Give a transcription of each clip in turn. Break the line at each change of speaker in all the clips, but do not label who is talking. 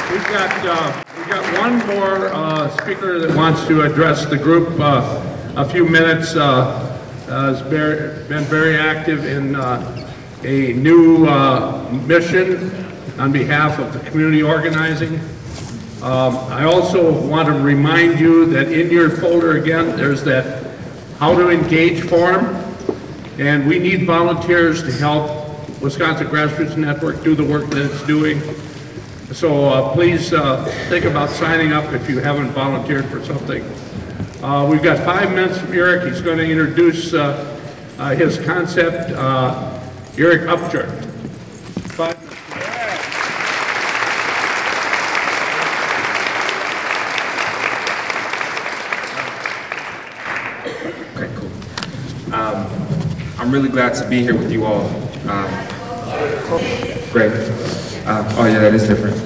We've got one more speaker that wants to address the group a few minutes. Has been very active in a new mission on behalf of the community organizing. I also want to remind you that in your folder again, there's that How to Engage form, and we need volunteers to help Wisconsin Grassroots Network do the work that it's doing. So please think about signing up if you haven't volunteered for something. We've got 5 minutes from Eric. He's going to introduce his concept. Eric Upchurch. 5 minutes.
Okay, cool. I'm really glad to be here with you all. Great. Oh yeah, that is different.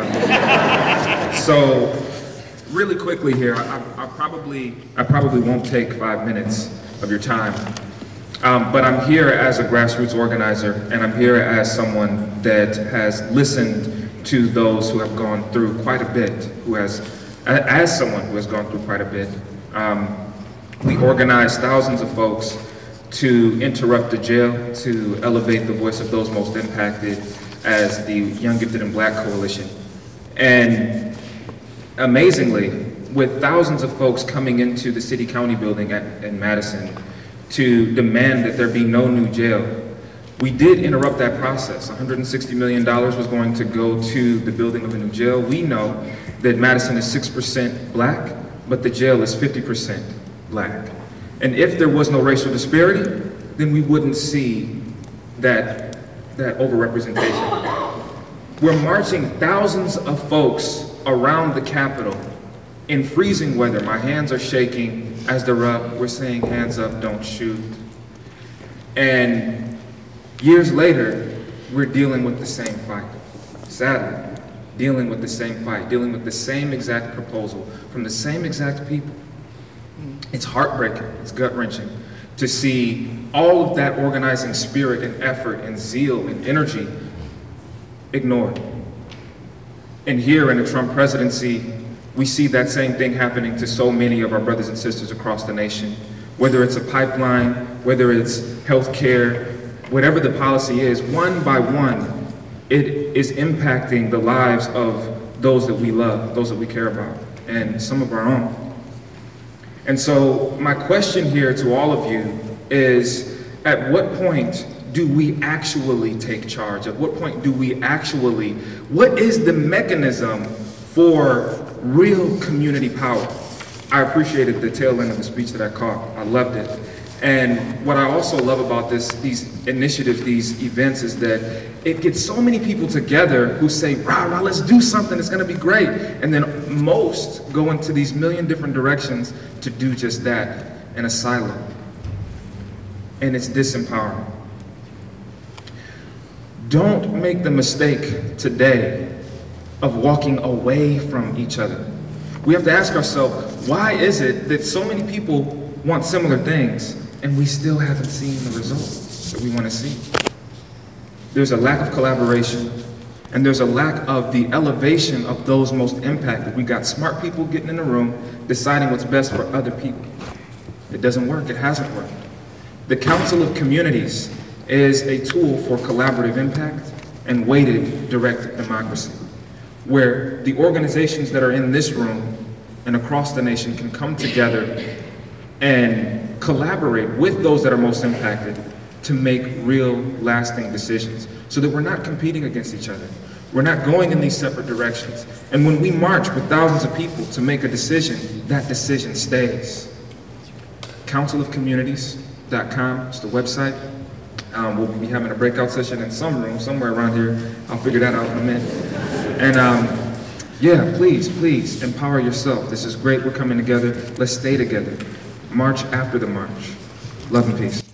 So, really quickly here, I probably won't take 5 minutes of your time, but I'm here as a grassroots organizer, and I'm here as someone that has listened to those who have gone through quite a bit, as someone who has gone through quite a bit. We organize thousands of folks to interrupt the jail, to elevate the voice of those most impacted as the Young Gifted and Black Coalition. And amazingly, with thousands of folks coming into the city-county building in Madison to demand that there be no new jail, we did interrupt that process. $160 million was going to go to the building of a new jail. We know that Madison is 6% Black, but the jail is 50% Black. And if there was no racial disparity, then we wouldn't see that overrepresentation. We're marching thousands of folks around the Capitol in freezing weather. My hands are shaking as they're up. We're saying, hands up, don't shoot. And years later, we're dealing with the same fight. Sadly, dealing with the same fight, dealing with the same exact proposal from the same exact people. It's heartbreaking, it's gut-wrenching to see all of that organizing spirit and effort and zeal and energy ignored. And here in the Trump presidency, we see that same thing happening to so many of our brothers and sisters across the nation. Whether it's a pipeline, whether it's healthcare, whatever the policy is, one by one, it is impacting the lives of those that we love, those that we care about, and some of our own. And so my question here to all of you is, at what point do we actually take charge? At what point do we actually, what is the mechanism for real community power? I appreciated the tail end of the speech that I caught. I loved it. And what I also love about these initiatives, these events, is that it gets so many people together who say, rah, let's do something, it's gonna be great. And then most go into these million different directions to do just that in a silo. And it's disempowering. Don't make the mistake today of walking away from each other. We have to ask ourselves, why is it that so many people want similar things and we still haven't seen the results that we want to see? There's a lack of collaboration, and there's a lack of the elevation of those most impacted. We got smart people getting in the room, deciding what's best for other people. It doesn't work, it hasn't worked. The Council of Communities is a tool for collaborative impact and weighted direct democracy, where the organizations that are in this room and across the nation can come together and collaborate with those that are most impacted to make real, lasting decisions, so that we're not competing against each other. We're not going in these separate directions. And when we march with thousands of people to make a decision, that decision stays. councilofcommunities.com is the website. We'll be having a breakout session in some room, somewhere around here. I'll figure that out in a minute. And yeah, please empower yourself. This is great, we're coming together. Let's stay together. March after the march. Love and peace.